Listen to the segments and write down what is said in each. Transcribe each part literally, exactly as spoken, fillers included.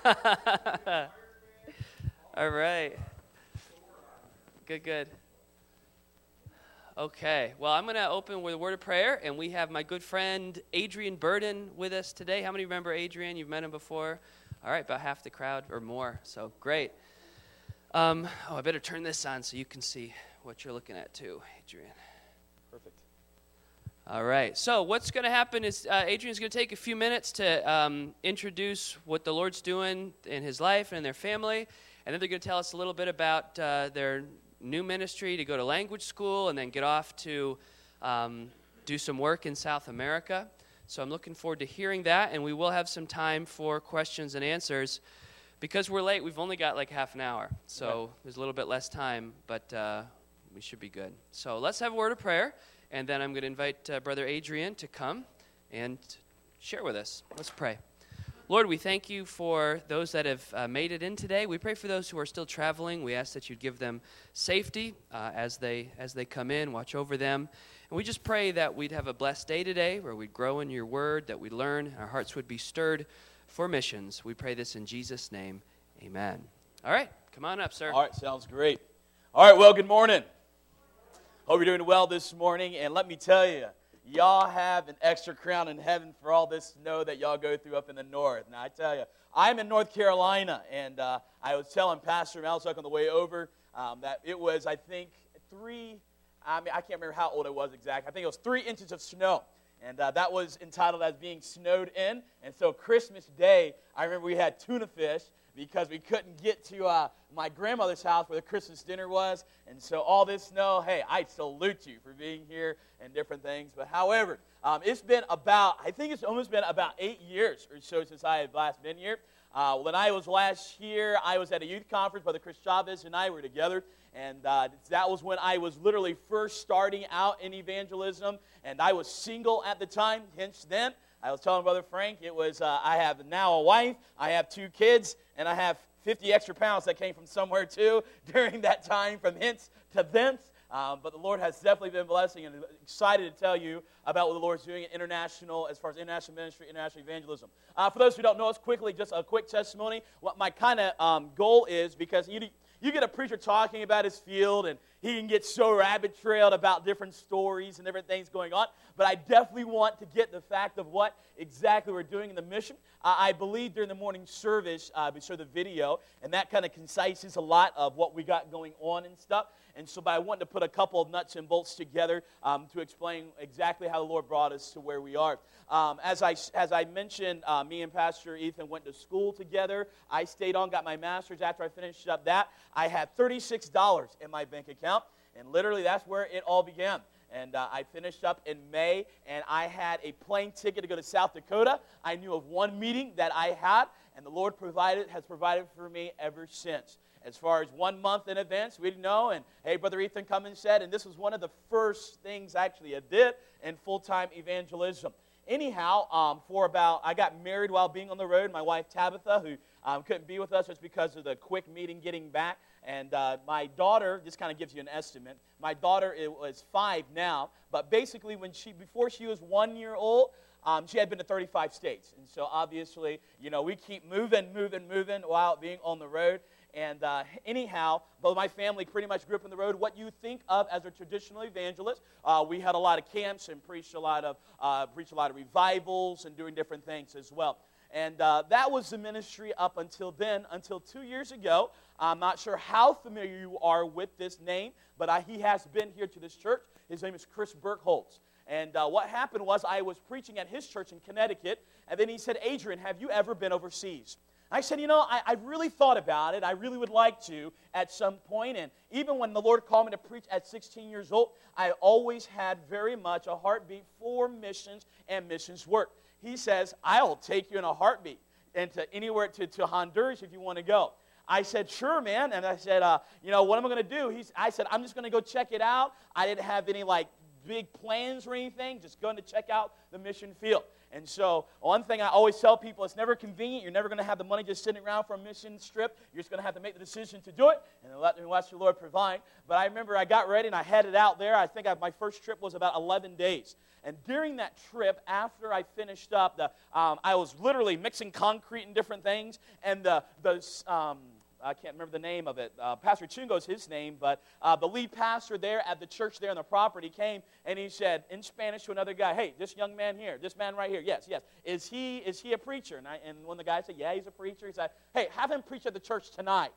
All right. Good, good. Okay. Well, I'm going to open with a word of prayer, and we have my good friend Adrian Burden with us today. How many remember Adrian? You've met him before? All right, about half the crowd or more, so great. Um, oh, I better turn this on so you can see what you're looking at too, Adrian. Perfect. All right, so what's going to happen is uh, Adrian's going to take a few minutes to um, introduce what the Lord's doing in his life and in their family, and then they're going to tell us a little bit about uh, their new ministry to go to language school and then get off to um, do some work in South America. So I'm looking forward to hearing that, and we will have some time for questions and answers. Because we're late, we've only got like half an hour, so okay. There's a little bit less time, but uh, we should be good. So let's have a word of prayer, and then I'm going to invite uh, Brother Adrian to come and share with us. Let's pray. Lord, we thank you for those that have uh, made it in today. We pray for those who are still traveling. We ask that you'd give them safety uh, as they as they come in, watch over them. And we just pray that we'd have a blessed day today, where we'd grow in your word, that we'd learn, our hearts would be stirred for missions. We pray this in Jesus' name. Amen. All right, come on up, sir. All right, sounds great. All right, well, good morning. Hope you're doing well this morning. And let me tell you, y'all have an extra crown in heaven for all this snow that y'all go through up in the north. Now, I tell you, I'm in North Carolina, and uh, I was telling Pastor Malchuk on the way over um, that it was, I think, three, I mean, I can't remember how old it was exactly. I think it was three inches of snow, and uh, that was entitled as being snowed in. And so Christmas Day, I remember we had tuna fish because we couldn't get to uh, my grandmother's house where the Christmas dinner was. And so all this snow, hey, I salute you for being here and different things. But however, um, it's been about, I think it's almost been about eight years or so since I had last been here. Uh, when I was last here, I was at a youth conference. Brother Chris Chavez and I were together. And uh, that was when I was literally first starting out in evangelism. And I was single at the time, hence then. I was telling Brother Frank, it was, uh, I have now a wife, I have two kids, and I have fifty extra pounds that came from somewhere too during that time, from hence to thence. Um, but the Lord has definitely been blessing, and I'm excited to tell you about what the Lord's doing in international, as far as international ministry, international evangelism. Uh, for those who don't know us, quickly, just a quick testimony. What my kind of um, goal is, because you you get a preacher talking about his field, and he can get so rabbit-trailed about different stories and different things going on. But I definitely want to get the fact of what exactly we're doing in the mission. Uh, I believe during the morning service, uh, we show the video, and that kind of concises a lot of what we got going on and stuff. And so, but I wanted to put a couple of nuts and bolts together um, to explain exactly how the Lord brought us to where we are. Um, as I as I mentioned, uh, me and Pastor Ethan went to school together. I stayed on, got my master's. After I finished up that, I had thirty-six dollars in my bank account, and literally that's where it all began. And uh, I finished up in May, and I had a plane ticket to go to South Dakota. I knew of one meeting that I had, and the Lord provided has provided for me ever since. As far as one month in advance, we didn't know, and hey, Brother Ethan come and said, and this was one of the first things actually I did in full-time evangelism. Anyhow, um, for about, I got married while being on the road. My wife Tabitha, who um, couldn't be with us just because of the quick meeting getting back. And uh, my daughter, this kind of gives you an estimate. My daughter is five now, but basically when she, before she was one year old, um, she had been to thirty-five states. And so obviously, you know, we keep moving, moving, moving while being on the road. And uh, anyhow, both my family pretty much grew up on the road. What you think of as a traditional evangelist, uh, we had a lot of camps and preached a lot of uh, preached a lot of revivals and doing different things as well. And uh, that was the ministry up until then, until two years ago. I'm not sure how familiar you are with this name, but I, he has been here to this church. His name is Chris Burkholz. And uh, what happened was I was preaching at his church in Connecticut, and then he said, Adrian, have you ever been overseas? I said, you know, I, I really thought about it. I really would like to at some point. And even when the Lord called me to preach at sixteen years old, I always had very much a heartbeat for missions and missions work. He says, I'll take you in a heartbeat into anywhere to, to Honduras if you want to go. I said, sure, man. And I said, uh, you know, what am I going to do? He's, I said, I'm just going to go check it out. I didn't have any, like, big plans or anything, just going to check out the mission field. And so one thing I always tell people, it's never convenient. You're never going to have the money just sitting around for a mission trip. You're just going to have to make the decision to do it and then let, watch the Lord provide. But I remember I got ready and I headed out there. I think I, my first trip was about eleven days. And during that trip, after I finished up, the, um, I was literally mixing concrete and different things. And the, the um, I can't remember the name of it. Uh, Pastor Chungo's his name, but uh, the lead pastor there at the church there on the property came and he said in Spanish to another guy, "Hey, this young man here, this man right here, yes, yes, is he is he a preacher?" And, I, and when the guy said, "Yeah, he's a preacher," he said, "Hey, have him preach at the church tonight."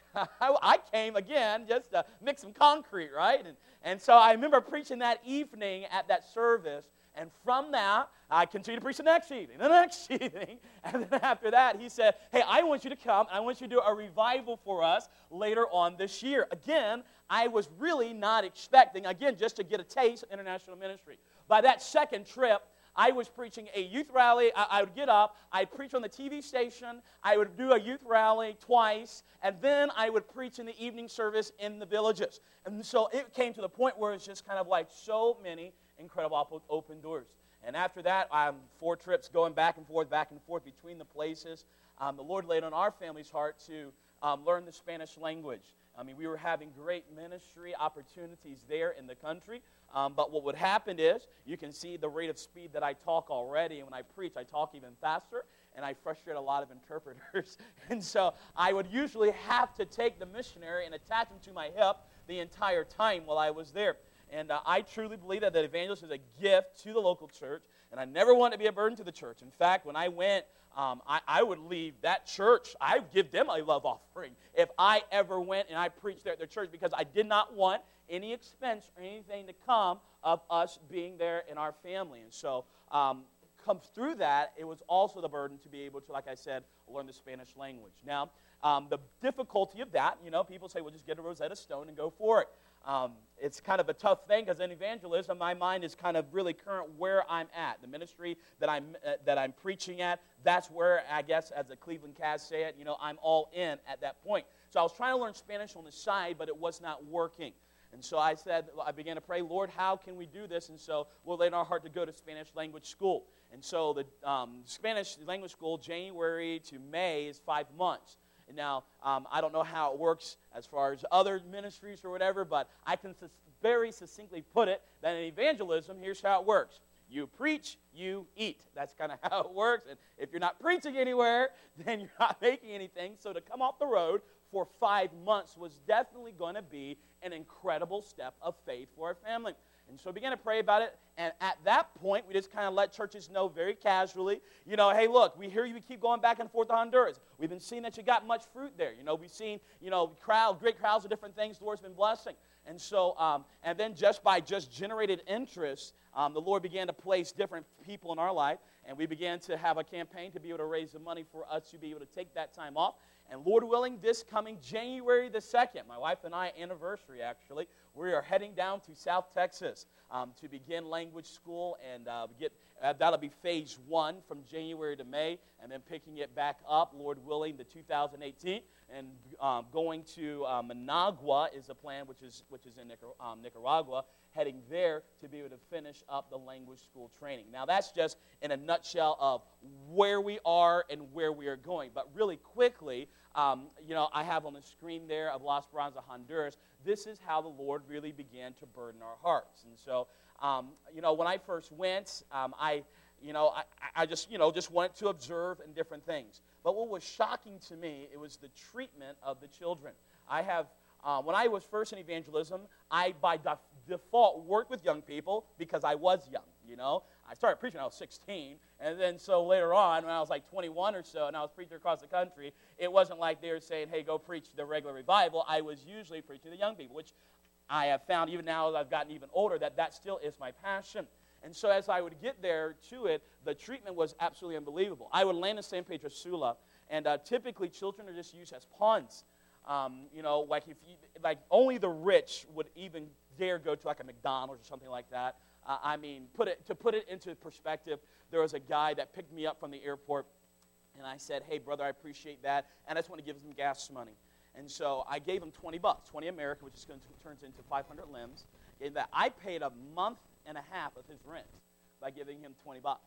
I came again just to mix some concrete, right? And, and so I remember preaching that evening at that service. And from that, I continued to preach the next evening, the next evening. And then after that, he said, "Hey, I want you to come, and I want you to do a revival for us later on this year." Again, I was really not expecting, again, just to get a taste of international ministry. By that second trip, I was preaching a youth rally. I, I would get up, I'd preach on the T V station, I would do a youth rally twice, and then I would preach in the evening service in the villages. And so it came to the point where it's just kind of like so many incredible open doors. And after that, um, four trips going back and forth, back and forth between the places. Um, the Lord laid on our family's heart to um, learn the Spanish language. I mean, we were having great ministry opportunities there in the country. Um, but what would happen is, you can see the rate of speed that I talk already. And when I preach, I talk even faster. And I frustrate a lot of interpreters. And so I would usually have to take the missionary and attach him to my hip the entire time while I was there. And uh, I truly believe that the evangelist is a gift to the local church, and I never wanted to be a burden to the church. In fact, when I went, um, I, I would leave that church. I would give them a love offering if I ever went and I preached there at their church, because I did not want any expense or anything to come of us being there in our family. And so um, come through that, it was also the burden to be able to, like I said, learn the Spanish language. Now, um, the difficulty of that, you know, people say, well, just get a Rosetta Stone and go for it. Um, it's kind of a tough thing, because in evangelism, my mind is kind of really current where I'm at. The ministry that I'm uh, that I'm preaching at, that's where, I guess, as the Cleveland Cavs say it, you know, I'm all in at that point. So I was trying to learn Spanish on the side, but it was not working. And so I said, I began to pray, "Lord, how can we do this?" And so we'll lay in our heart to go to Spanish language school. And so the um, Spanish language school, January to May, is five months. Now, um, I don't know how it works as far as other ministries or whatever, but I can sus- very succinctly put it that in evangelism, here's how it works. You preach, you eat. That's kind of how it works. And if you're not preaching anywhere, then you're not making anything. So to come off the road for five months was definitely going to be an incredible step of faith for our family. And so we began to pray about it, and at that point, we just kind of let churches know very casually, you know, hey, look, we hear you keep going back and forth to Honduras. We've been seeing that you got much fruit there. You know, we've seen, you know, crowd, great crowds of different things the Lord's been blessing. And so, um, and then just by just generated interest, um, the Lord began to place different people in our life, and we began to have a campaign to be able to raise the money for us to be able to take that time off. And Lord willing, this coming January the second, my wife and I, anniversary actually, we are heading down to South Texas um, to begin language school, and uh, get uh, that'll be phase one from January to May, and then picking it back up, Lord willing, to two thousand eighteen, and um, going to uh, Managua is a plan, which is which is in Nicar- um, Nicaragua, heading there to be able to finish up the language school training. Now, that's just in a nutshell of where we are and where we are going. But really quickly, um, you know, I have on the screen there of Las Bronzas, Honduras. This is how the Lord really began to burden our hearts. And so, um, you know, when I first went, um, I, you know, I, I just, you know, just wanted to observe and different things. But what was shocking to me, it was the treatment of the children. I have, uh, when I was first in evangelism, I, by def- default, worked with young people because I was young, you know. I started preaching when I was sixteen, and then so later on, when I was like twenty-one or so, and I was preaching across the country, it wasn't like they were saying, hey, go preach the regular revival. I was usually preaching to young people, which I have found even now as I've gotten even older that that still is my passion. And so as I would get there to it, the treatment was absolutely unbelievable. I would land in San Pedro Sula, and uh, typically children are just used as pawns. Um, you know, like if you, like only the rich would even dare go to like a McDonald's or something like that. Uh, I mean, put it to put it into perspective, there was a guy that picked me up from the airport, and I said, hey, brother, I appreciate that, and I just want to give him gas money. And so I gave him twenty bucks, twenty American, which is going to turns into five hundred limbs. In that I paid a month and a half of his rent by giving him twenty bucks.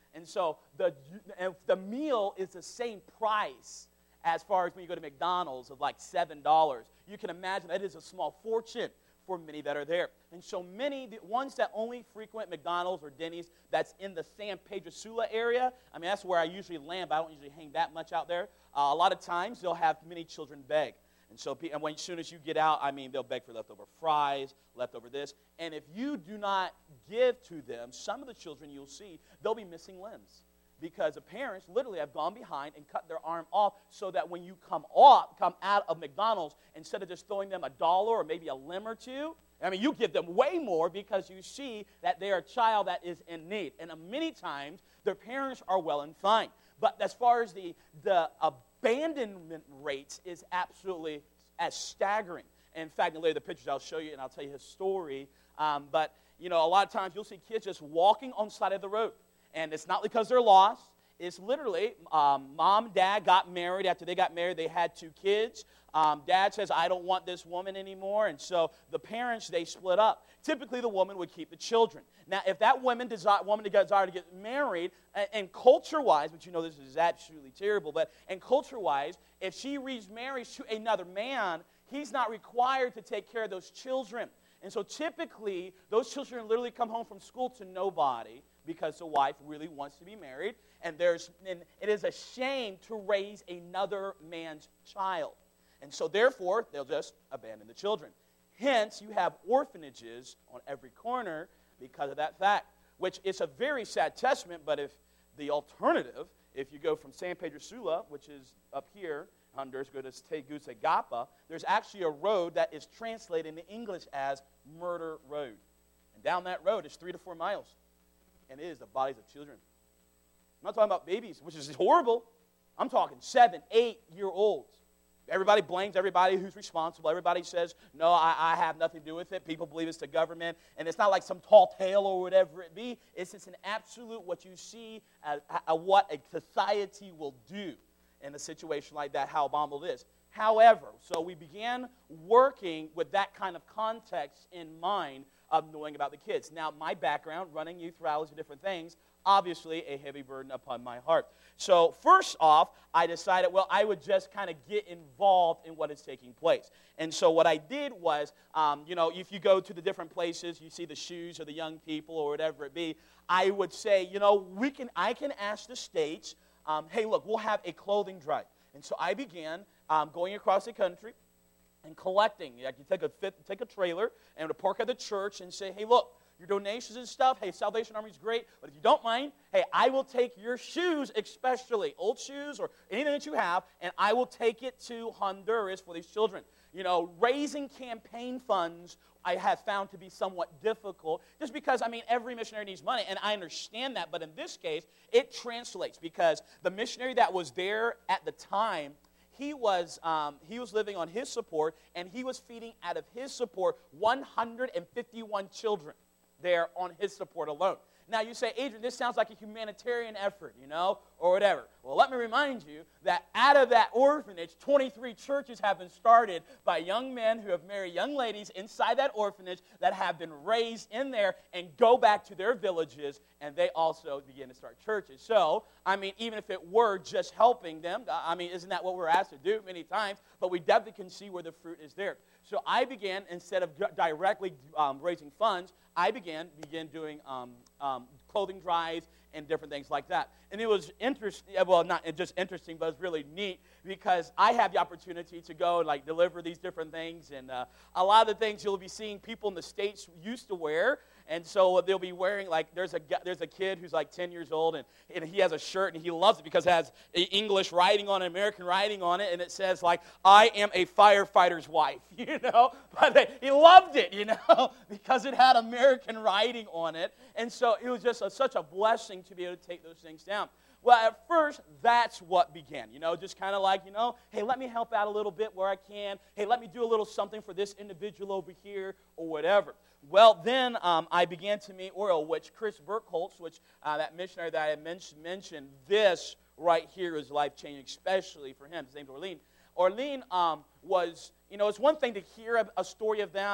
And so the, and the meal is the same price as far as when you go to McDonald's of like seven dollars. You can imagine that is a small fortune for many that are there. And so many, the ones that only frequent McDonald's or Denny's that's in the San Pedro Sula area, I mean, that's where I usually land, but I don't usually hang that much out there. Uh, a lot of times they'll have many children beg. And so and when, as soon as you get out, I mean, they'll beg for leftover fries, leftover this. And if you do not give to them, some of the children you'll see, they'll be missing limbs. Because the parents literally have gone behind and cut their arm off so that when you come off, come out of McDonald's, instead of just throwing them a dollar or maybe a limb or two, I mean, you give them way more because you see that they are a child that is in need. And many times, their parents are well and fine. But as far as the, the abandonment rates is absolutely as staggering. In fact, in later the pictures I'll show you and I'll tell you his story. Um, but, you know, a lot of times you'll see kids just walking on the side of the road. And it's not because they're lost. It's literally um, mom and dad got married. After they got married, they had two kids. Um, dad says, I don't want this woman anymore. And so the parents, they split up. Typically, the woman would keep the children. Now, if that woman desire, woman desired to get married, and, and culture-wise, but you know this is absolutely terrible, but and culture-wise, if she remarries to another man, he's not required to take care of those children. And so typically, those children literally come home from school to nobody because the wife really wants to be married. And there's and it is a shame to raise another man's child. And so therefore, they'll just abandon the children. Hence, you have orphanages on every corner because of that fact, which is a very sad testament. But if the alternative, if you go from San Pedro Sula, which is up here, Honduras, go to Tegucigalpa, there's actually a road that is translated into English as Murder Road. And down that road is three to four miles. And it is the bodies of children. I'm not talking about babies, which is horrible. I'm talking seven, eight-year-olds. Everybody blames everybody who's responsible. Everybody says, no, I, I have nothing to do with it. People believe it's the government. And it's not like some tall tale or whatever it be. It's just an absolute what you see as, as what a society will do in a situation like that, how abominable it is. However, so we began working with that kind of context in mind of knowing about the kids. Now, my background, running youth rallies and different things, obviously a heavy burden upon my heart. So first off, I decided, well, I would just kind of get involved in what is taking place. And so what I did was, um, you know, if you go to the different places, you see the shoes of the young people or whatever it be, I would say, you know, we can. I can ask the states, um, hey, look, we'll have a clothing drive. And so I began um, going across the country and collecting. Like you take a take a trailer and to park at the church and say, hey, look, your donations and stuff, hey, Salvation Army is great, but if you don't mind, hey, I will take your shoes, especially old shoes or anything that you have, and I will take it to Honduras for these children. You know, raising campaign funds I have found to be somewhat difficult just because, I mean, every missionary needs money, and I understand that, but in this case, it translates because the missionary that was there at the time, He was um, he was living on his support, and he was feeding out of his support one hundred fifty-one children there on his support alone. Now, you say, Adrian, this sounds like a humanitarian effort, you know, or whatever. Well, let me remind you that out of that orphanage, twenty-three churches have been started by young men who have married young ladies inside that orphanage that have been raised in there and go back to their villages, and they also begin to start churches. So, I mean, even if it were just helping them, I mean, isn't that what we're asked to do many times? But we definitely can see where the fruit is there. So I began, instead of directly um, raising funds, I began began doing um, um, clothing drives and different things like that. And it was interesting, well, not just interesting, but it's really neat because I have the opportunity to go and like deliver these different things. And uh, a lot of the things you'll be seeing people in the States used to wear. And so they'll be wearing, like, there's a there's a kid who's like ten years old, and, and he has a shirt, and he loves it because it has English writing on it, American writing on it, and it says, like, I am a firefighter's wife, you know? But they, he loved it, you know, because it had American writing on it. And so it was just a, such a blessing to be able to take those things down. Well, at first, that's what began, you know, just kind of like, you know, hey, let me help out a little bit where I can. Hey, let me do a little something for this individual over here or whatever. Well, then um, I began to meet Oriel, which Chris Burkholz, which uh, that missionary that I had men- mentioned, this right here is life-changing, especially for him. His name's Orlean. Orlean um, was, you know, it's one thing to hear a, a story of that,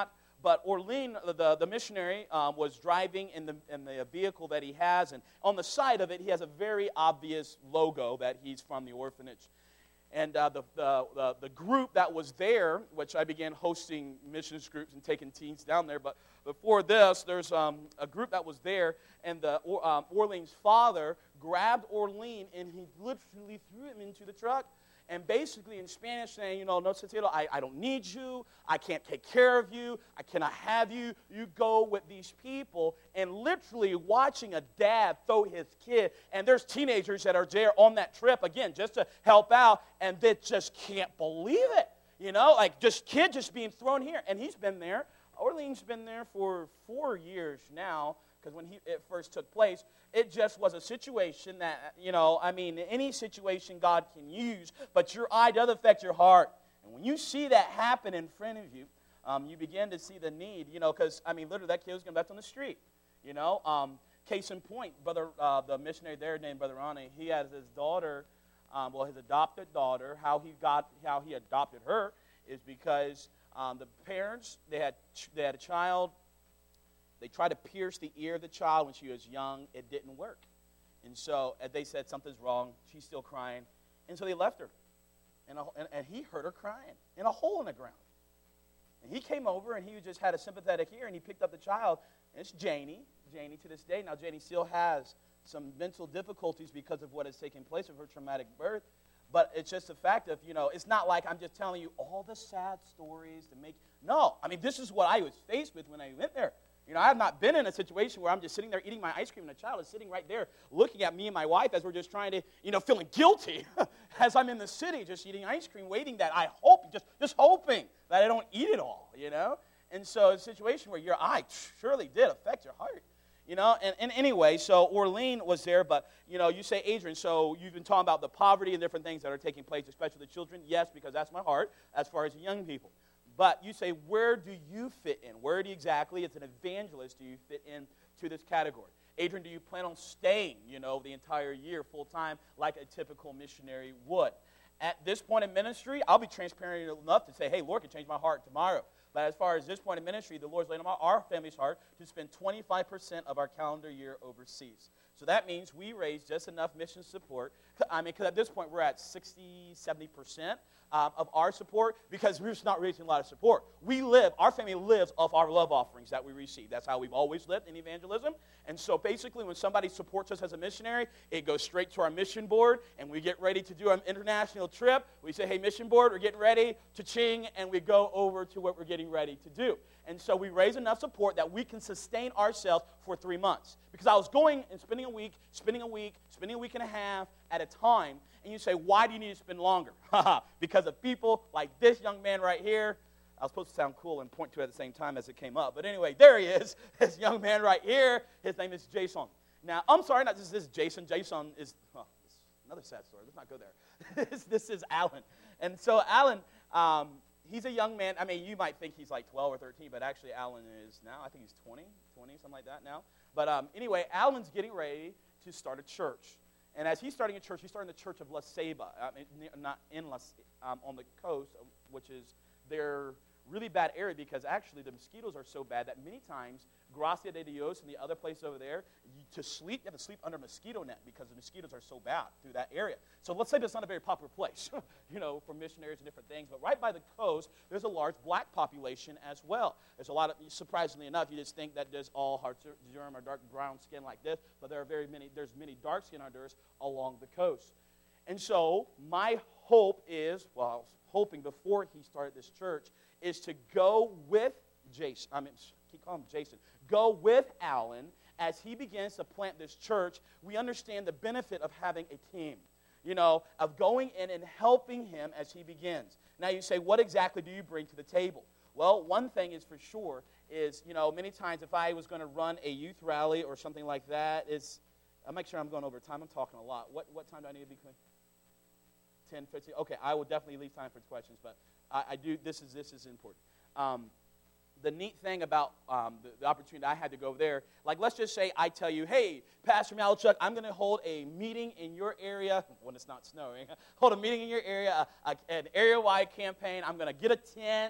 But Orlean, the, the missionary, um, was driving in the, in the vehicle that he has, and on the side of it, he has a very obvious logo that he's from the orphanage. And uh, the, the, the, the group that was there, which I began hosting missions groups and taking teens down there, but before this, there's um, a group that was there, and the, um, Orlean's father grabbed Orlean, and he literally threw him into the truck. And basically in Spanish saying, you know, no sentido, I, I don't need you, I can't take care of you, I cannot have you, you go with these people. And literally watching a dad throw his kid, and there's teenagers that are there on that trip, again, just to help out, and they just can't believe it. You know, like just kid just being thrown here. And he's been there. Orlean's been there for four years now, because when he, it first took place, it just was a situation that, you know, I mean, any situation God can use, but your eye does affect your heart. And when you see that happen in front of you, um, you begin to see the need, you know, because, I mean, literally that kid was going to be left on the street, you know. Um, case in point, brother, uh, the missionary there named Brother Ronnie, he has his daughter, um, well, his adopted daughter. How he got, how he adopted her is because um, the parents, they had, they had a child. They tried to pierce the ear of the child when she was young. It didn't work. And so uh, they said, something's wrong. She's still crying. And so they left her. And, a, and, and he heard her crying in a hole in the ground. And he came over, and he just had a sympathetic ear, and he picked up the child. And it's Janie. Janie to this day. Now, Janie still has some mental difficulties because of what has taken place of her traumatic birth. But it's just a fact of, you know, it's not like I'm just telling you all the sad stories to make. No. I mean, this is what I was faced with when I went there. You know, I have not been in a situation where I'm just sitting there eating my ice cream and a child is sitting right there looking at me and my wife as we're just trying to, you know, feeling guilty as I'm in the city just eating ice cream, waiting that I hope, just, just hoping that I don't eat it all, you know. And so it's a situation where your eye surely did affect your heart, you know. And, and anyway, so Orlean was there, but, you know, you say, Adrian, so you've been talking about the poverty and different things that are taking place, especially the children. Yes, because that's my heart as far as the young people. But you say, where do you fit in? Where do you exactly, as an evangelist, do you fit in to this category? Adrian, do you plan on staying, you know, the entire year full-time like a typical missionary would? At this point in ministry, I'll be transparent enough to say, hey, Lord can change my heart tomorrow. But as far as this point in ministry, the Lord's laid on our family's heart to spend twenty-five percent of our calendar year overseas. So that means we raise just enough mission support. I mean, because at this point, we're at sixty, seventy percent. Um, of our support, because we're just not raising a lot of support. We live, our family lives off our love offerings that we receive. That's how we've always lived in evangelism. And so basically when somebody supports us as a missionary, it goes straight to our mission board, and we get ready to do an international trip. We say, hey, mission board, we're getting ready, cha-ching, and we go over to what we're getting ready to do. And so we raise enough support that we can sustain ourselves for three months. Because I was going and spending a week, spending a week, spending a week and a half at a time. And you say, why do you need to spend longer? Because of people like this young man right here. I was supposed to sound cool and point to it at the same time as it came up. But anyway, there he is, this young man right here. His name is Jason. Now, I'm sorry, not just this Jason. Jason is, well, it's another sad story. Let's not go there. this, this is Alan. And so Alan, um, he's a young man. I mean, you might think he's like twelve or thirteen, but actually Alan is now, I think he's twenty, twenty, something like that now. But um, anyway, Alan's getting ready to start a church. And as he's starting a church, he's starting the church of La Ceiba, I mean, not in La, um, on the coast, which is their really bad area, because actually the mosquitoes are so bad that many times Gracia de Dios and the other place over there, you, to sleep, you have to sleep under a mosquito net because the mosquitoes are so bad through that area. So let's say that's not a very popular place, you know, for missionaries and different things. But right by the coast, there's a large black population as well. There's a lot of, surprisingly enough, you just think that there's all Hartz-Germ or dark brown skin like this, but there are very many, there's many dark skin hunters along the coast. And so my hope is, well, I was hoping before he started this church, is to go with Jason, I mean, keep calling him Jason, go with Alan as he begins to plant this church. We understand the benefit of having a team, you know, of going in and helping him as he begins. Now you say, what exactly do you bring to the table? Well, one thing is for sure is, you know, many times if I was going to run a youth rally or something like that, is, I'll make sure I'm going over time. I'm talking a lot. What, what time do I need to be clean? ten, fifteen? Okay, I will definitely leave time for questions, but I, I do, this is, this is important. Um, the neat thing about um, the, the opportunity I had to go over there, like let's just say I tell you, hey, Pastor Malachuk, I'm going to hold a meeting in your area, when it's not snowing, hold a meeting in your area, a, a, an area-wide campaign. I'm going to get a tent,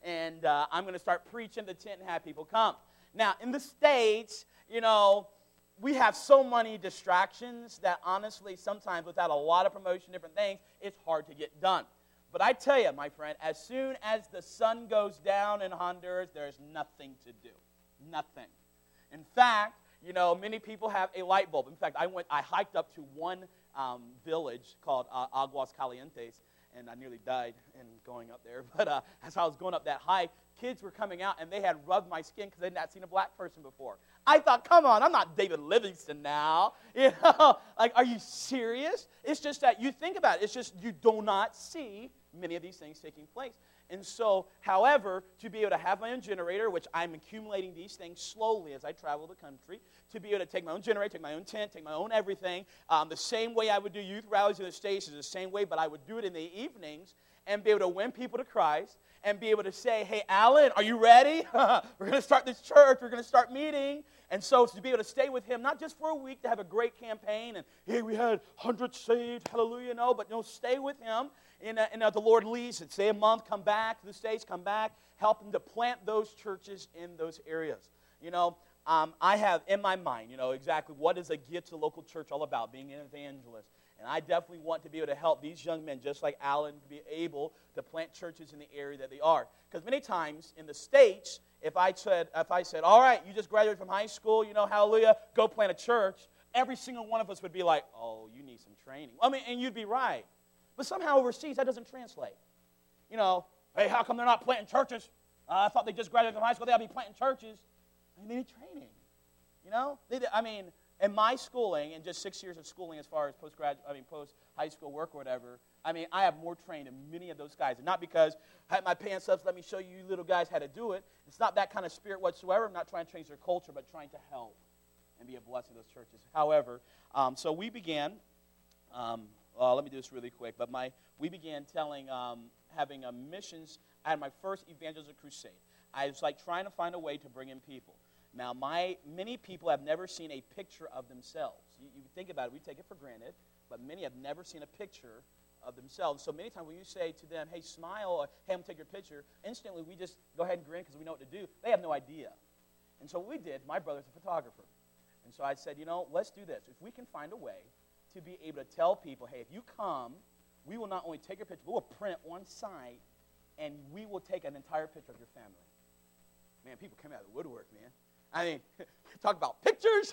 and uh, I'm going to start preaching the tent and have people come. Now, in the States, you know, we have so many distractions that honestly, sometimes without a lot of promotion, different things, it's hard to get done. But I tell you, my friend, as soon as the sun goes down in Honduras, there's nothing to do. Nothing. In fact, you know, many people have a light bulb. In fact, I went, I hiked up to one um, village called uh, Aguas Calientes, and I nearly died in going up there. But uh, as I was going up that hike, kids were coming out, and they had rubbed my skin because they had not seen a black person before. I thought, come on, I'm not David Livingston now. You know, like, are you serious? It's just that you think about it. It's just you do not see many of these things taking place. And so, however, to be able to have my own generator, which I'm accumulating these things slowly as I travel the country, to be able to take my own generator, take my own tent, take my own everything, um, the same way I would do youth rallies in the States is the same way, but I would do it in the evenings and be able to win people to Christ and be able to say, hey, Alan, are you ready? We're going to start this church. We're going to start meeting. And so to be able to stay with him, not just for a week to have a great campaign and, hey, we had hundreds saved, hallelujah, no, but no, stay with him. And, uh, and uh, the Lord leads it. Stay a month, come back to the States, come back, help them to plant those churches in those areas. You know, um, I have in my mind, you know, exactly what is a gift to the local church all about, being an evangelist. And I definitely want to be able to help these young men, just like Alan, to be able to plant churches in the area that they are. Because many times in the States, if I said, if I said, all right, you just graduated from high school, you know, hallelujah, go plant a church, every single one of us would be like, oh, you need some training. I mean, and you'd be right. But somehow overseas, that doesn't translate. You know, hey, how come they're not planting churches? Uh, I thought they just graduated from high school. They ought to be planting churches. I mean, they need training. You know? They, I mean, in my schooling, in just six years of schooling as far as post-grad, I mean, post-high school work or whatever, I mean, I have more trained than many of those guys. And not because I had my pants up, so let me show you little guys how to do it. It's not that kind of spirit whatsoever. I'm not trying to change their culture, but trying to help and be a blessing to those churches. However, um, so we began... Um, Uh, let me do this really quick. But my we began telling, um, having a missions. I had my first evangelism crusade. I was like trying to find a way to bring in people. Now, my many people have never seen a picture of themselves. You, you think about it, we take it for granted, but many have never seen a picture of themselves. So many times when you say to them, hey, smile, or hey, I'm going to take your picture, instantly we just go ahead and grin because we know what to do. They have no idea. And so what we did, my brother's a photographer. And so I said, you know, let's do this. If we can find a way to be able to tell people, hey, if you come, we will not only take your picture, but we'll print it on site, and we will take an entire picture of your family. Man, people come out of the woodwork, man. I mean, talk about pictures.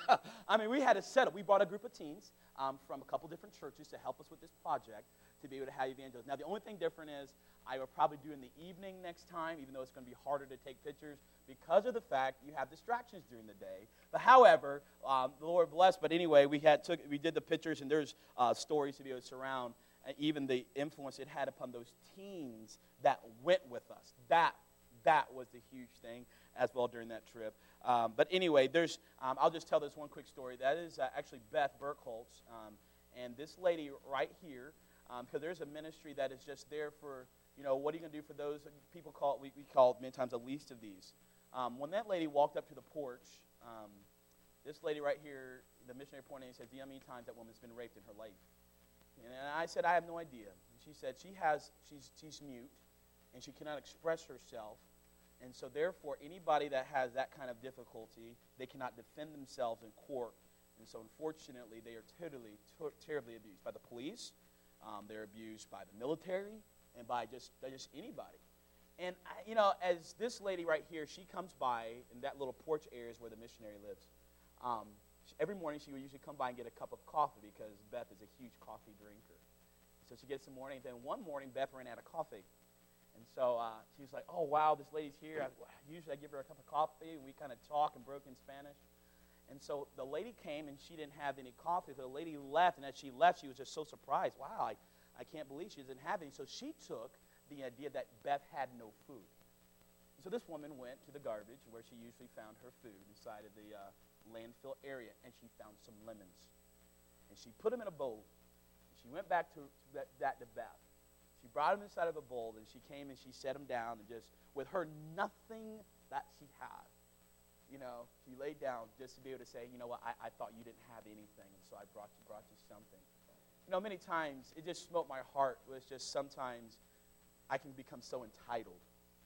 I mean, we had a setup. We brought a group of teens um, from a couple different churches to help us with this project to be able to have evangelism. Now, the only thing different is I will probably do in the evening next time, even though it's going to be harder to take pictures because of the fact you have distractions during the day. But however, um, the Lord bless. But anyway, we had took we did the pictures, and there's uh, stories to be able to surround, and even the influence it had upon those teens that went with us. That that was the huge thing as well during that trip. Um, but anyway, there's um, I'll just tell this one quick story. That is uh, actually Beth Burkholz, um, and this lady right here, because um, there's a ministry that is just there for, you know, what are you going to do for those people call it, we, we call it many times the least of these. Um, when that lady walked up to the porch, um, this lady right here, the missionary pointed and said, do you know how many times that woman's been raped in her life? And I said, I have no idea. And she said, she has, she's, she's mute, and she cannot express herself. And so therefore, anybody that has that kind of difficulty, they cannot defend themselves in court. And so unfortunately, they are totally, ter- terribly abused by the police. Um, they're abused by the military and by just, by just anybody. And, I, you know, as this lady right here, she comes by in that little porch area is where the missionary lives. Um, she, every morning she would usually come by and get a cup of coffee because Beth is a huge coffee drinker. So she gets some morning. Then one morning, Beth ran out of coffee. And so uh, she was like, oh, wow, this lady's here. I, usually I give her a cup of coffee, and we kind of talk and broke in Spanish. And so the lady came, and she didn't have any coffee. So the lady left, and as she left, she was just so surprised. Wow, I, I can't believe she doesn't have any. So she took the idea that Beth had no food. And so this woman went to the garbage where she usually found her food inside of the uh, landfill area, and she found some lemons. And she put them in a bowl. She went back to, to that, that to Beth. She brought them inside of a bowl, and she came and she set them down, and just with her nothing that she had, you know, she laid down just to be able to say, you know what, I, I thought you didn't have anything, and so I brought you, brought you something. You know, many times it just smote my heart. It was just sometimes I can become so entitled.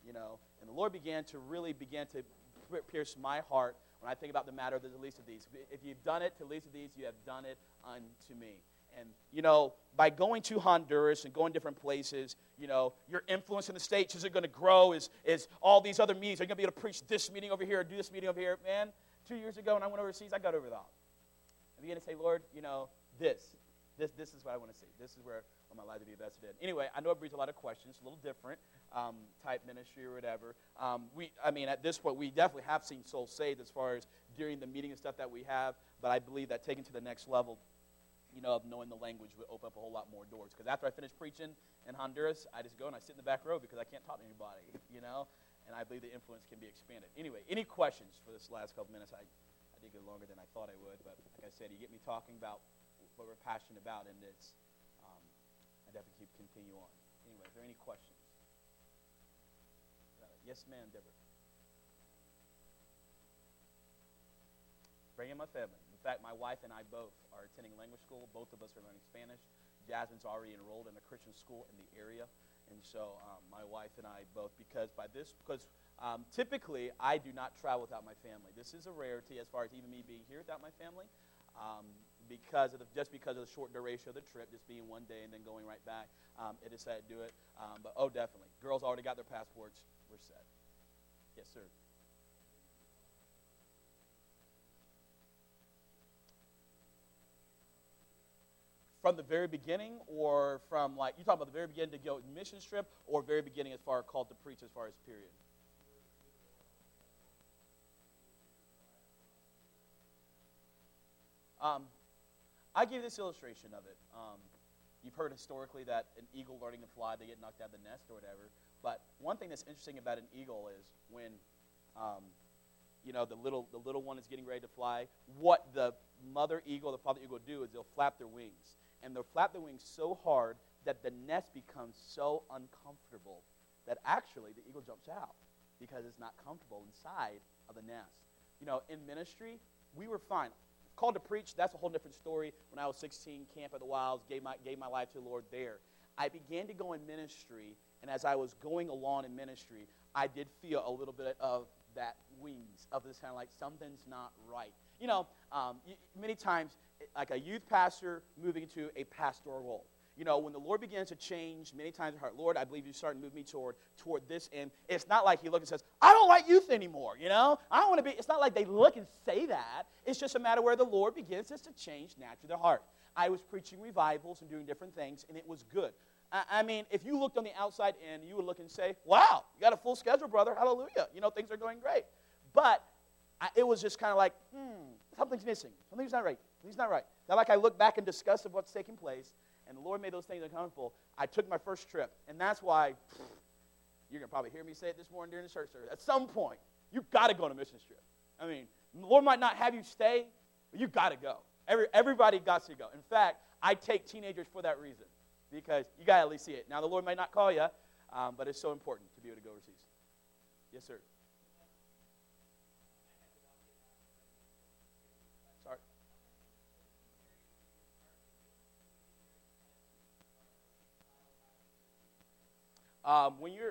you know. And the Lord began to really begin to pierce my heart when I think about the matter of the least of these. If you've done it to the least of these, you have done it unto me. And, you know, by going to Honduras and going different places, you know, your influence in the States isn't going to grow as, as all these other meetings. Are you going to be able to preach this meeting over here or do this meeting over here? Man, two years ago when I went overseas, I got over that. I began to say, Lord, you know, this, this, this is what I want to see. This is where I want my life to be invested in. Anyway, I know it brings a lot of questions, a little different um, type ministry or whatever. Um, we, I mean, at this point, we definitely have seen souls saved as far as during the meeting and stuff that we have, but I believe that taken to the next level, you know, of knowing the language would open up a whole lot more doors. Because after I finish preaching in Honduras, I just go and I sit in the back row because I can't talk to anybody, you know, and I believe the influence can be expanded. Anyway, any questions for this last couple minutes? I, I did go longer than I thought I would, but like I said, you get me talking about what we're passionate about, and it's, um, I definitely keep continue on. Anyway, are there any questions? Uh, yes, ma'am, Deborah. Bring in my family. In fact, my wife and I both are attending language school. Both of us are learning Spanish. Jasmine's already enrolled in a Christian school in the area. And so um, my wife and I both, because by this, because um, typically I do not travel without my family. This is a rarity as far as even me being here without my family, um, because of the, just because of the short duration of the trip, just being one day and then going right back. Um, it decided to do it. Um, but, oh, definitely. Girls already got their passports. We're set. Yes, sir. From the very beginning, or from, like, you talking about the very beginning to go mission trip, or very beginning as far as called to preach as far as period? Um, I give this illustration of it. Um, you've heard historically that an eagle learning to fly, they get knocked out of the nest or whatever. But one thing that's interesting about an eagle is when, um, you know, the little the little one is getting ready to fly, what the mother eagle, the father eagle do is they'll flap their wings. And they'll flap their wings so hard that the nest becomes so uncomfortable that actually the eagle jumps out because it's not comfortable inside of the nest. You know, in ministry, we were fine. Called to preach, that's a whole different story. When I was sixteen, Camp of the Wilds, gave my, gave my life to the Lord there. I began to go in ministry, and as I was going along in ministry, I did feel a little bit of that wings, of this kind of like something's not right. You know, um, many times, like a youth pastor moving into a pastoral role. You know, when the Lord begins to change, many times in heart, Lord, I believe you starting to move me toward toward this end. It's not like he looks and says, I don't like youth anymore, you know? I don't want to be, it's not like they look and say that. It's just a matter where the Lord begins just to change naturally their heart. I was preaching revivals and doing different things, and it was good. I, I mean, if you looked on the outside in, you would look and say, wow, you got a full schedule, brother, hallelujah. You know, things are going great. But I, it was just kind of like, hmm, something's missing. Something's not right. Something's not right. Now, like I look back and discuss of what's taking place, and the Lord made those things uncomfortable, I took my first trip. And that's why, you're going to probably hear me say it this morning during the church service. At some point, you've got to go on a mission trip. I mean, the Lord might not have you stay, but you've got to go. Every, everybody got to go. In fact, I take teenagers for that reason, because you got to at least see it. Now, the Lord might not call you, um, but it's so important to be able to go overseas. Yes, sir. Sorry. Um, when you're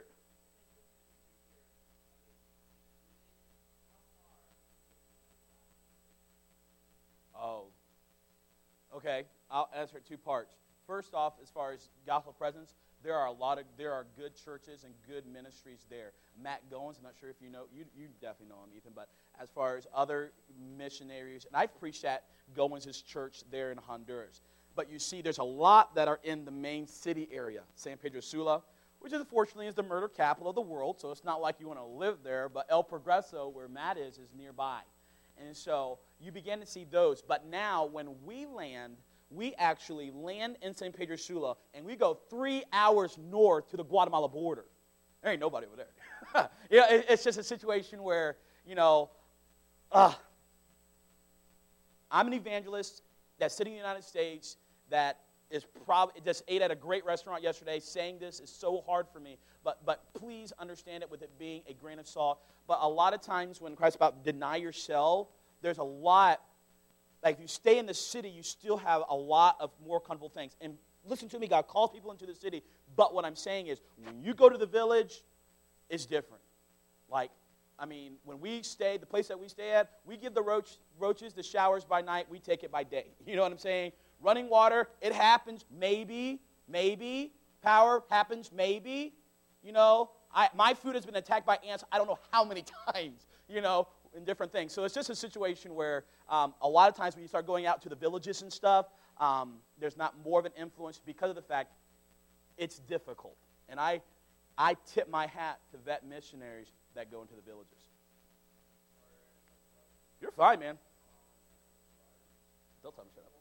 oh, okay. I'll answer it two parts. First off, as far as gospel presence, there are a lot of there are good churches and good ministries there. Matt Goins, I'm not sure if you know you you definitely know him, Ethan, but as far as other missionaries, and I've preached at Goins' church there in Honduras. But you see, there's a lot that are in the main city area, San Pedro Sula, which is unfortunately is the murder capital of the world, so it's not like you want to live there, but El Progreso, where Matt is, is nearby. And so you begin to see those. But now when we land, we actually land in San Pedro Sula, and we go three hours north to the Guatemala border. There ain't nobody over there. you know, it, it's just a situation where, you know, uh, I'm an evangelist that's sitting in the United States that is probably just ate at a great restaurant yesterday. Saying this is so hard for me, but but please understand it with it being a grain of salt. But a lot of times when Christ's about deny yourself, there's a lot. Like if you stay in the city, you still have a lot of more comfortable things. And listen to me, God calls people into the city. But what I'm saying is, when you go to the village, is different. Like, I mean, when we stay, the place that we stay at, we give the roach, roaches the showers by night. We take it by day. You know what I'm saying? Running water, it happens, maybe, maybe. Power happens, maybe. You know, I, my food has been attacked by ants I don't know how many times, you know, in different things. So it's just a situation where um, a lot of times when you start going out to the villages and stuff, um, there's not more of an influence because of the fact it's difficult. And I, I tip my hat to vet missionaries that go into the villages. You're fine, man. Don't tell me shut up.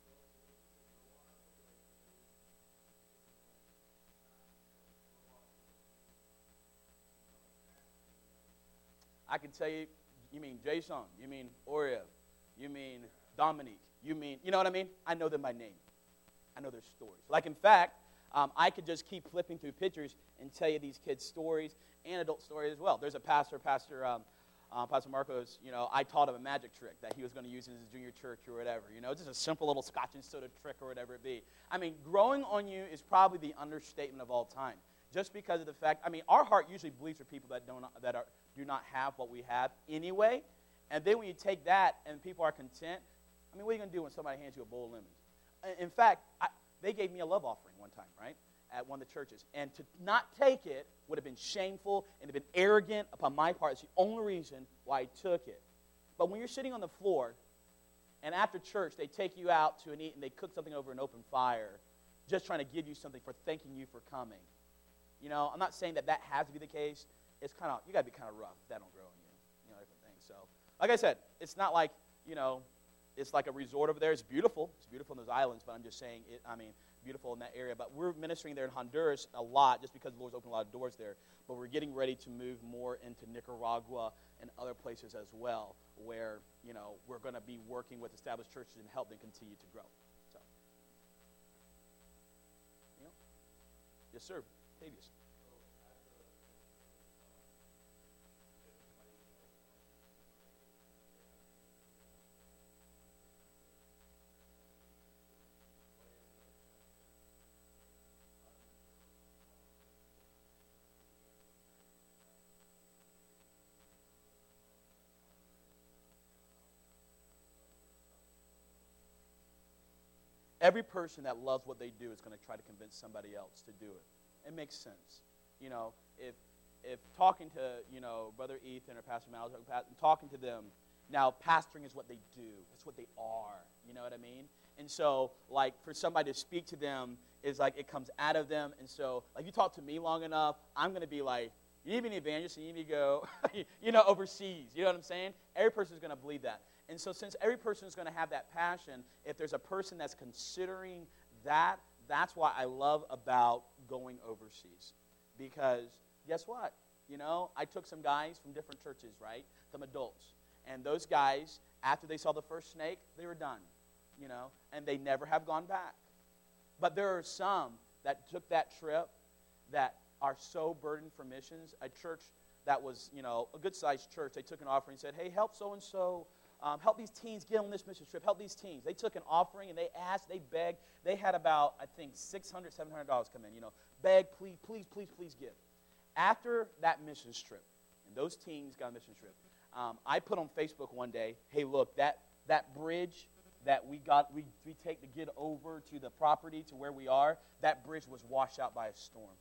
I can tell you, you mean Jason, you mean Oreo, you mean Dominique, you mean, you know what I mean? I know them by name. I know their stories. Like, in fact, um, I could just keep flipping through pictures and tell you these kids' stories and adult stories as well. There's a pastor, Pastor um, uh, Pastor Marcos, you know, I taught him a magic trick that he was going to use in his junior church or whatever. You know, just a simple little scotch and soda trick or whatever it be. I mean, growing on you is probably the understatement of all time. Just because of the fact, I mean, our heart usually bleeds for people that don't that are do not have what we have anyway. And then when you take that and people are content, I mean, what are you going to do when somebody hands you a bowl of lemons? In fact, I, they gave me a love offering one time, right, at one of the churches. And to not take it would have been shameful and have been arrogant upon my part. It's the only reason why I took it. But when you're sitting on the floor, and after church they take you out to an eat and they cook something over an open fire, just trying to give you something for thanking you for coming. You know, I'm not saying that that has to be the case. It's kind of, you got to be kind of rough if that don't grow on you. You know, different things. So, like I said, it's not like, you know, it's like a resort over there. It's beautiful. It's beautiful in those islands, but I'm just saying, it, I mean, beautiful in that area. But we're ministering there in Honduras a lot just because the Lord's opened a lot of doors there. But we're getting ready to move more into Nicaragua and other places as well where, you know, we're going to be working with established churches and help them continue to grow. So, you know, yes, sir. Tavius. Every person that loves what they do is going to try to convince somebody else to do it. It makes sense. You know, if if talking to, you know, Brother Ethan or Pastor Mal, talking to them, now pastoring is what they do. It's what they are. You know what I mean? And so, like, for somebody to speak to them is like it comes out of them. And so, like, you talk to me long enough, I'm going to be like, you need to be an evangelist, you need to go, you know, overseas. You know what I'm saying? Every person is going to believe that. And so since every person is going to have that passion, if there's a person that's considering that, that's why I love about going overseas. Because guess what? You know, I took some guys from different churches, right, some adults. And those guys, after they saw the first snake, they were done, you know, and they never have gone back. But there are some that took that trip that are so burdened for missions. A church that was, you know, a good-sized church, they took an offering and said, hey, help so-and-so. Um, help these teens get on this mission trip. Help these teens. They took an offering and they asked, they begged. They had about, I think, six hundred dollars, seven hundred dollars come in. You know, beg, please, please, please, please give. After that mission trip, and those teens got a mission trip, um, I put on Facebook one day, hey, look, that that bridge that we got, we, we take to get over to the property to where we are, that bridge was washed out by a storm.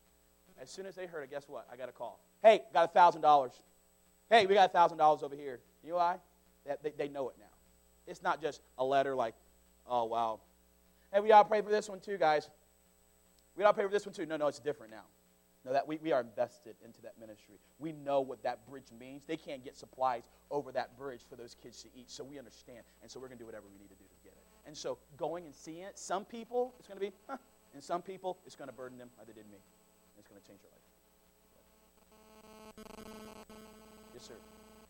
As soon as they heard it, guess what? I got a call. Hey, got a thousand dollars. Hey, we got a thousand dollars over here. You know why? They, they know it now. It's not just a letter like, oh, wow. Hey, we got to pray for this one too, guys. We got to pray for this one too. No, no, it's different now. No, that we, we are invested into that ministry. We know what that bridge means. They can't get supplies over that bridge for those kids to eat, so we understand. And so we're going to do whatever we need to do to get it. And so going and seeing it, some people, it's going to be, huh, and some people, it's going to burden them like they did me. And it's going to change their life. Yes, sir.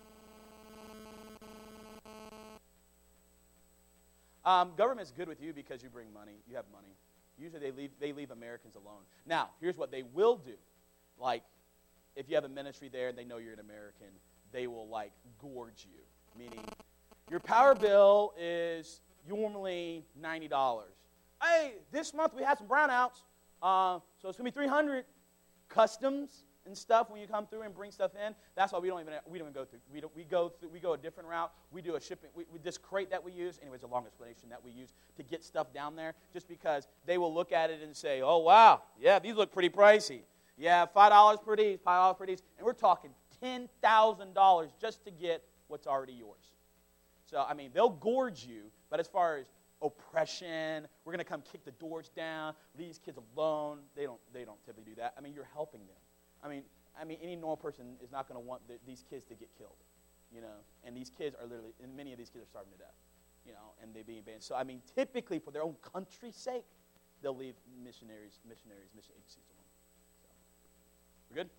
Um, government's good with you because you bring money. You have money. Usually they leave, they leave Americans alone. Now, here's what they will do. Like, if you have a ministry there and they know you're an American, they will, like, gorge you. Meaning, your power bill is normally ninety dollars. Hey, this month we had some brownouts, uh, so it's going to be three hundred dollars. Customs and stuff when you come through and bring stuff in. That's why we don't even we don't even go through. We don't, we go through, we go a different route. We do a shipping. We, we, this crate that we use, anyways, a long explanation that we use to get stuff down there, just because they will look at it and say, "Oh wow, yeah, these look pretty pricey. Yeah, five dollars per these, five dollars per these," and we're talking ten thousand dollars just to get what's already yours. So I mean, they'll gorge you, but as far as oppression, we're going to come kick the doors down, leave these kids alone. They don't they don't typically do that. I mean, you're helping them. I mean, I mean, any normal person is not going to want the, these kids to get killed, you know. And these kids are literally, and many of these kids are starving to death, you know, and they're being banned. So I mean, typically for their own country's sake, they'll leave missionaries, missionaries, mission agencies alone. So, we're good.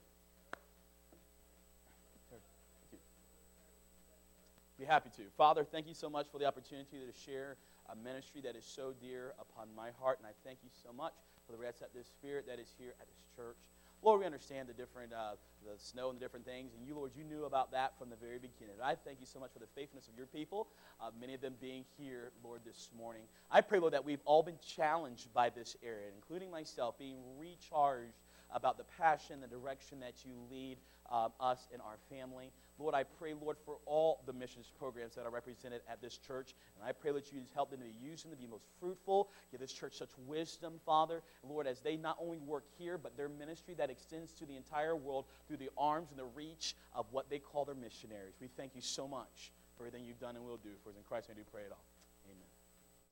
Thank you. Be happy to. Father, thank you so much for the opportunity to share a ministry that is so dear upon my heart, and I thank you so much for the receptive spirit that is here at this church. Lord, we understand the different, uh, the snow and the different things, and you, Lord, you knew about that from the very beginning. And I thank you so much for the faithfulness of your people, uh, many of them being here, Lord, this morning. I pray, Lord, that we've all been challenged by this area, including myself, being recharged about the passion, the direction that you lead um, us and our family. Lord, I pray, Lord, for all the missions programs that are represented at this church. And I pray that you help them to use them to be most fruitful. Give this church such wisdom, Father. Lord, as they not only work here, but their ministry that extends to the entire world through the arms and the reach of what they call their missionaries. We thank you so much for everything you've done and will do. For us in Christ's name we pray it all. Amen.